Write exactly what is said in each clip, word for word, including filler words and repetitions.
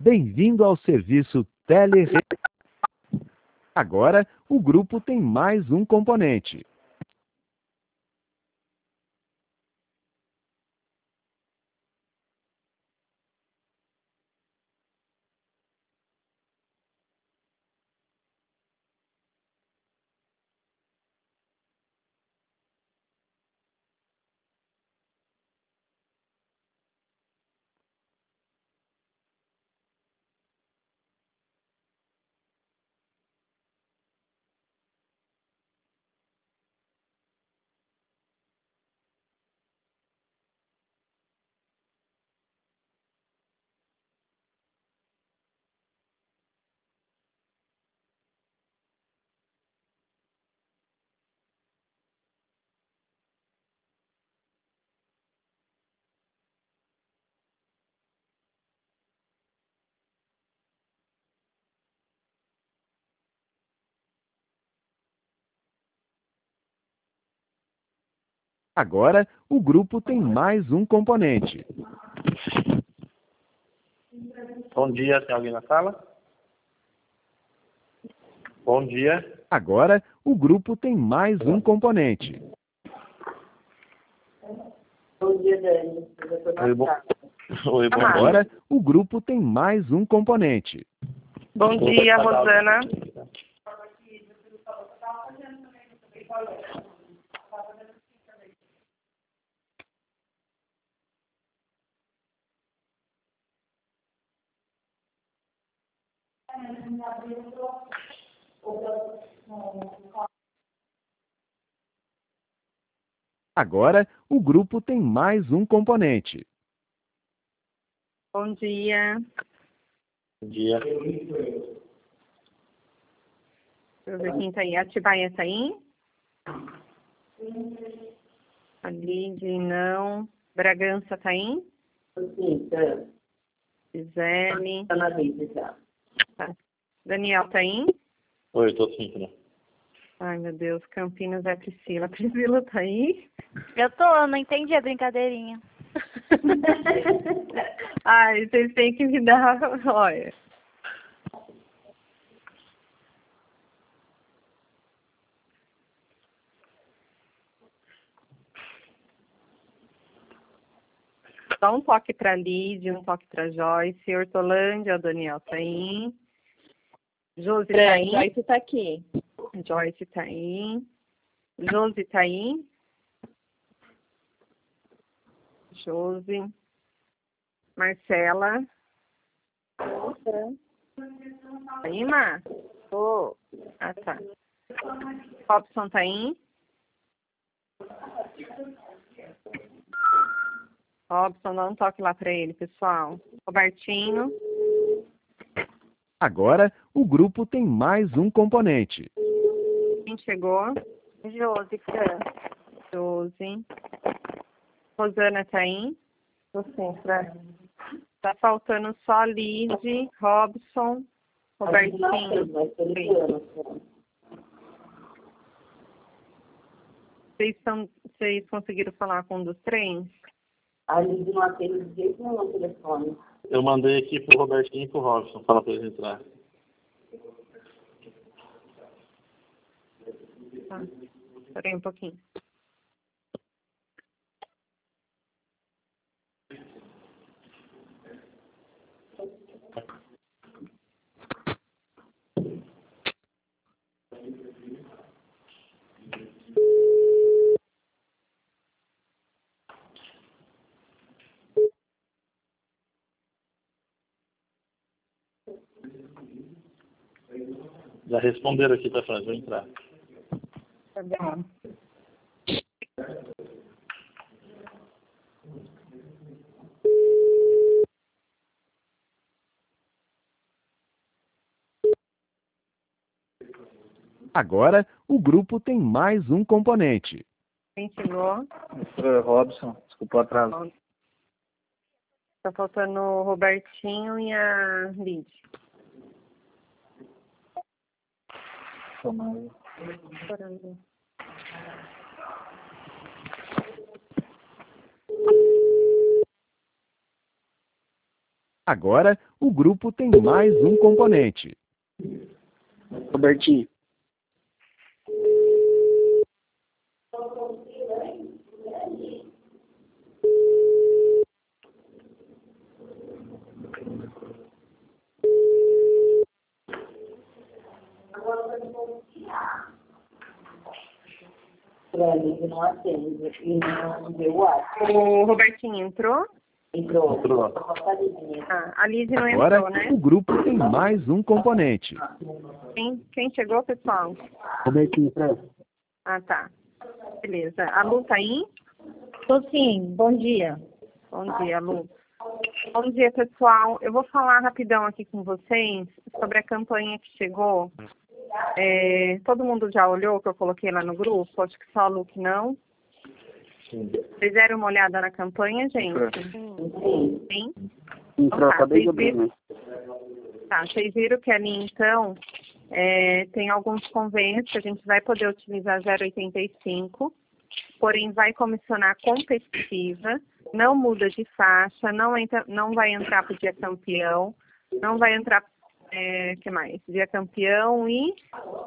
Bem-vindo ao serviço Tele. Agora, o grupo tem mais um componente. Agora, o grupo tem mais um componente. Bom dia, tem alguém na sala? Bom dia. Agora, o grupo tem mais um componente. Bom dia, Dani. Oi, bom... Oi, bom Agora, dia. o grupo tem mais um componente. Bom dia, Rosana. Agora, o grupo tem mais um componente. Bom dia. Bom dia. Deixa eu ver quem tá aí. Atibaia tá aí? A Lide, não. Bragança tá aí? Sim, tá. Gisele. Tá na vida já. Tá. Daniel tá aí? Oi, eu tô sim, né? Ai, meu Deus. Campinas é Priscila. Priscila tá aí? Eu tô, não entendi a brincadeirinha. Ai, vocês têm que me dar... Olha. Dá um toque para Lídia, um toque para Joyce. Hortolândia, o Daniel tá aí. Josi tá aí? Joyce tá aqui. Joyce tá aí. Josi tá aí? Josi. Marcela. Nossa. Tá aí, Mar? Tô. Ah, tá. Robson tá aí? Robson, dá um toque lá para ele, pessoal. Robertinho. Agora, o grupo tem mais um componente. Quem chegou? Jósica. Josi. Rosana tá aí? Tô sim, Fran. Tá faltando só Lide, Robson, Robertinho. Vocês, são, vocês conseguiram falar com um dos três? A Liz não atende de jeito nenhum no telefone. Eu mandei aqui pro Robertinho e pro Robson, fala pra eles entrar. Tá. Espera aí um pouquinho. Já responderam aqui pra Fran, vou entrar. Tá bom. Agora, o grupo tem mais um componente. Quem chegou? Doutor Robson, desculpa o atraso. Tá faltando o Robertinho e a Lid. Tomando. Chorando. Agora, o grupo tem mais um componente. Robertinho. Pra mim, não atende. E não deu o ar. O Robertinho entrou? Entrou. Entrou. Ah, a Liz não Agora, entrou, né? o grupo tem mais um componente. Quem, quem chegou, pessoal? Robertinho, pra... Ah, tá. Beleza. A Lu tá aí? Tô sim, bom dia. Bom dia, Lu. Bom dia, pessoal. Eu vou falar rapidão aqui com vocês sobre a campanha que chegou. É, todo mundo já olhou o que eu coloquei lá no grupo? Acho que só a Lu que não. Vocês deram uma olhada na campanha, gente? Sim. Sim? Entrou, tá, acabei de vocês abrir, viram, né? tá, vocês viram que ali, então, é, tem alguns convênios que a gente vai poder utilizar zero vírgula oitenta e cinco, porém vai comissionar competitiva, não muda de faixa, não, entra, não vai entrar para o dia campeão, não vai entrar, é, que mais? Dia campeão e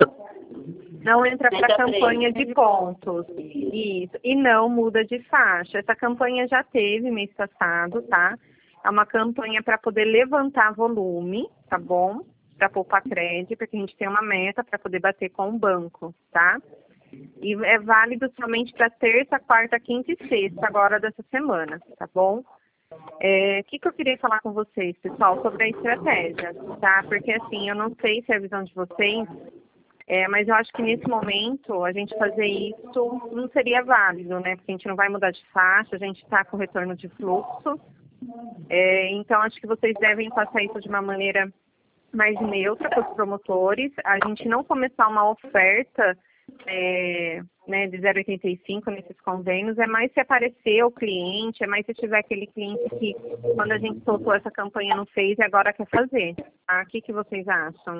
não entra para a campanha de pontos. Isso. E não muda de faixa. Essa campanha já teve mês passado, tá? É uma campanha para poder levantar volume, tá bom? Para poupar crédito, porque a gente tem uma meta para poder bater com o banco, tá? E é válido somente para terça, quarta, quinta e sexta, agora dessa semana, tá bom? É, o que, que eu queria falar com vocês, pessoal, sobre a estratégia, tá? Porque, assim, eu não sei se é a visão de vocês, é, mas eu acho que nesse momento a gente fazer isso não seria válido, né? Porque a gente não vai mudar de faixa, a gente está com retorno de fluxo. É, então, acho que vocês devem passar isso de uma maneira mais neutra para os promotores. A gente não começar uma oferta é, né, de zero vírgula oitenta e cinco nesses convênios, é mais se aparecer o cliente, é mais se tiver aquele cliente que, quando a gente soltou essa campanha, não fez e agora quer fazer. Tá? O que, que vocês acham?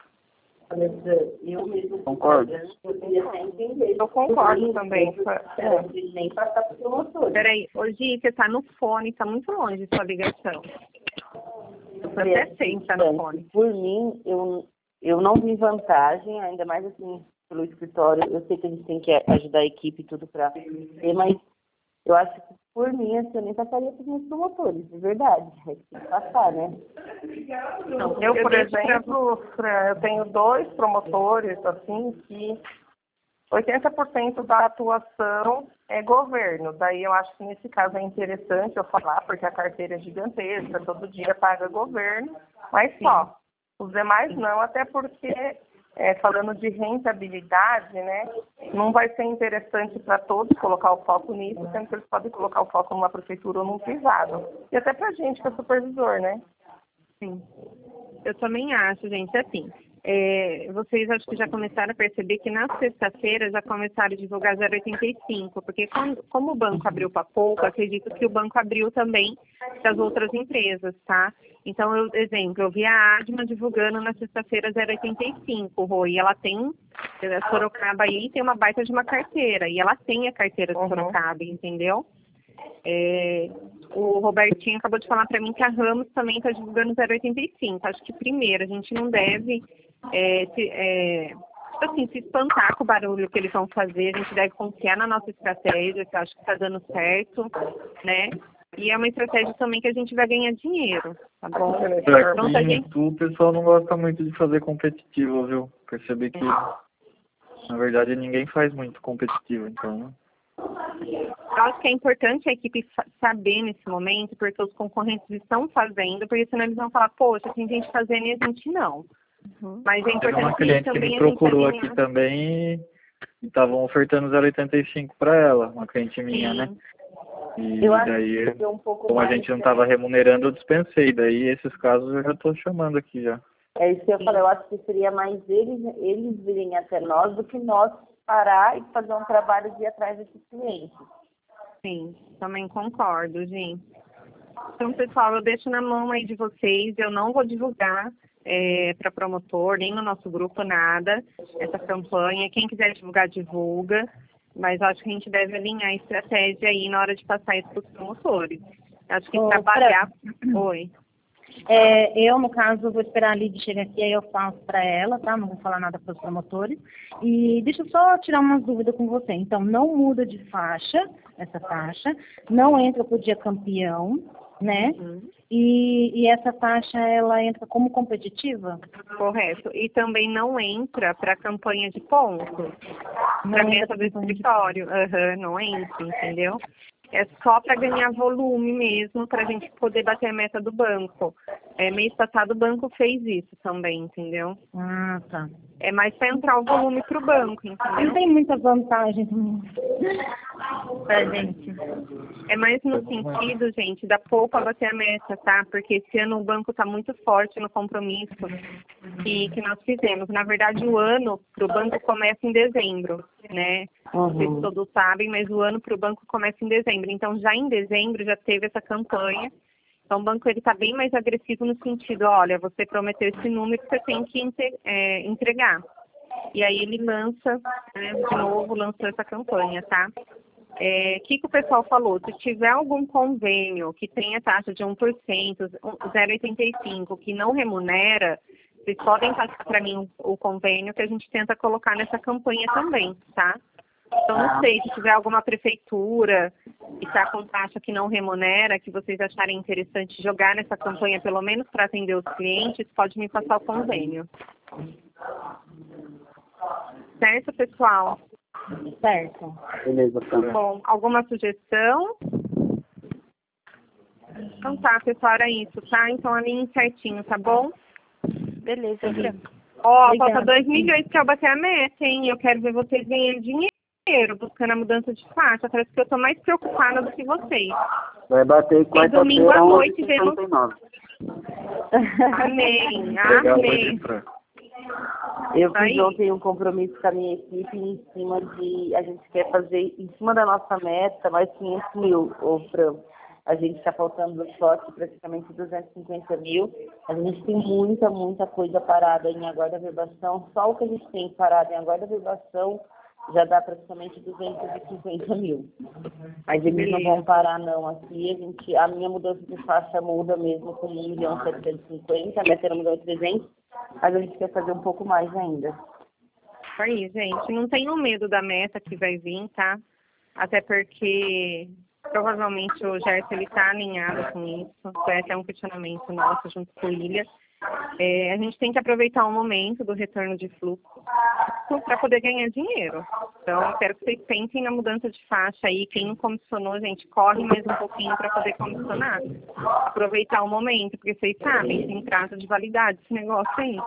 Eu mesmo Concordo. Eu queria até entender. Eu concordo também. É, nem passar para o promotor. Peraí, hoje você está no fone, está muito longe sua ligação. Você até senta no fone. Por mim, eu, eu não vi vantagem, ainda mais assim, pelo escritório. Eu sei que a gente tem que ajudar a equipe e tudo para ter, mas eu acho que por mim, assim, eu nem passaria para os meus promotores, de verdade. É que tem que passar, né? Não, Eu, por eu deixo pra- exemplo, Fran, eu tenho dois promotores, assim, que oitenta por cento da atuação é governo. Daí eu acho que nesse caso é interessante eu falar, porque a carteira é gigantesca, todo dia paga governo, mas só. Os demais não, até porque, é, falando de rentabilidade, né, não vai ser interessante para todos colocar o foco nisso, sendo que eles podem colocar o foco numa prefeitura ou num privado. E até para a gente, que é supervisor, né? Sim. Eu também acho, gente, assim, é, vocês acho que já começaram a perceber que na sexta-feira já começaram a divulgar zero vírgula oitenta e cinco, porque quando, como o banco abriu para pouco, acredito que o banco abriu também para as outras empresas, tá? Então, eu, exemplo, eu vi a Adma divulgando na sexta-feira zero vírgula oitenta e cinco, Rô, e ela tem, a Sorocaba aí tem uma baita de uma carteira, e ela tem a carteira de Uhum. Sorocaba, entendeu? É, o Robertinho acabou de falar para mim que a Ramos também está divulgando zero vírgula oitenta e cinco. Acho que, primeiro, a gente não deve é, se, é, assim, se espantar com o barulho que eles vão fazer. A gente deve confiar na nossa estratégia, que eu acho que está dando certo, né? E é uma estratégia também que a gente vai ganhar dinheiro, tá bom? Então, se a Aqui gente... em Itu, o pessoal não gosta muito de fazer competitivo, viu? Percebi que, na verdade, ninguém faz muito competitivo, então... Eu acho que é importante a equipe saber nesse momento, porque os concorrentes estão fazendo, porque senão eles vão falar, poxa, tem gente fazendo e a gente não. Uhum. Mas é Teve uma importante cliente que também me a gente procurou alinhar. aqui também e estavam ofertando zero vírgula oitenta e cinco para ela, uma cliente minha, Sim. né? E Eu acho daí, que é um pouco como a mais, gente não né? estava remunerando, eu dispensei. Daí, esses casos eu já estou chamando aqui já. É isso que eu falei, eu acho que seria mais eles, eles virem até nós do que nós parar e fazer um trabalho de ir atrás desses clientes. Sim, também concordo, gente. Então, pessoal, eu deixo na mão aí de vocês, eu não vou divulgar é, para promotor, nem no nosso grupo, nada, essa campanha. Quem quiser divulgar, divulga, mas acho que a gente deve alinhar a estratégia aí na hora de passar isso para os promotores. Acho que Ô, trabalhar... Oi. É, eu, no caso, vou esperar a Lid chegar aqui, aí eu faço para ela, tá? Não vou falar nada para os promotores. E deixa eu só tirar umas dúvidas com você. Então, não muda de faixa, essa faixa, não entra pro dia campeão, né? Uhum. E, e essa faixa, ela entra como competitiva? Correto. E também não entra para a campanha de pontos, para a meta do escritório. Uhum, não entra, entendeu? É só para ganhar volume mesmo, para a gente poder bater a meta do banco. É, mês passado o banco fez isso também, entendeu? Ah, tá. É mais para entrar o volume para o banco, entendeu? Não tem muita vantagem pra gente. É mais no sentido, gente, da poupa bater a meta, tá? Porque esse ano o banco está muito forte no compromisso que, que nós fizemos. Na verdade, o ano para o banco começa em dezembro, né? Não sei se todos sabem, mas o ano para o banco começa em dezembro. Então, já em dezembro, já teve essa campanha. Então, o banco está bem mais agressivo no sentido, olha, você prometeu esse número que você tem que é, entregar. E aí ele lança, né, de novo, lançou essa campanha, tá? O é, que, que o pessoal falou? Se tiver algum convênio que tenha taxa de um por cento, zero vírgula oitenta e cinco, que não remunera, vocês podem passar para mim o, o convênio que a gente tenta colocar nessa campanha também, tá? Então, não sei, se tiver alguma prefeitura que está com taxa que não remunera, que vocês acharem interessante jogar nessa campanha, pelo menos para atender os clientes, pode me passar o convênio. Certo, pessoal? Certo. Beleza, tá. Bom, alguma sugestão? Então tá, pessoal, era isso, tá? Então, alinhe certinho, tá bom? Beleza, Fran. Ó, falta dois milhões para eu bater a meta, hein? Eu quero ver vocês ganhando dinheiro. Buscando a mudança de faixa, parece que eu tô mais preocupada do que vocês. Vai bater quarta-feira, domingo à noite onze e sessenta e nove. Amém, Legal, amém. Fran. Eu Aí. fiz ontem um compromisso com a minha equipe em cima de... A gente quer fazer, em cima da nossa meta, mais quinhentos mil, ô Fran. A gente está faltando do estoque praticamente duzentos e cinquenta mil. A gente tem muita, muita coisa parada em aguarda-verbação. Só o que a gente tem parado em aguarda-verbação já dá praticamente duzentos e cinquenta mil. Mas eles não vão parar não aqui. A, gente, a minha mudança de faixa muda mesmo com um milhão setecentos e cinquenta, a meta era um milhão e trezentos, mas a gente quer fazer um pouco mais ainda. Aí, gente, não tenham medo da meta que vai vir, tá? Até porque provavelmente o Gerson ele está alinhado com isso. Foi até um questionamento nosso junto com o Ilha. É, a gente tem que aproveitar o momento do retorno de fluxo para poder ganhar dinheiro. Então, eu quero que vocês pensem na mudança de faixa aí. Quem não comissionou, gente, corre mais um pouquinho para poder comissionar. Aproveitar o momento, porque vocês sabem, tem prazo de validade esse negócio aí.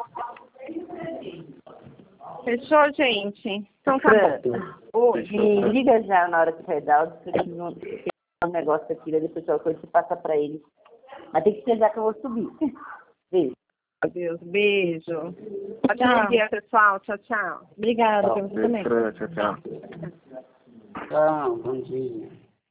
Fechou, gente? Então tá bom. Me liga já na hora que vai dar, eu preciso um negócio aqui, depois eu coisa que passa para eles. Mas tem que ser já que eu vou subir. Beijo. Adeus, beijo. Bom dia, pessoal. Tchau, tchau. Obrigada, para você também. Tchau, tchau. Tchau, bom dia.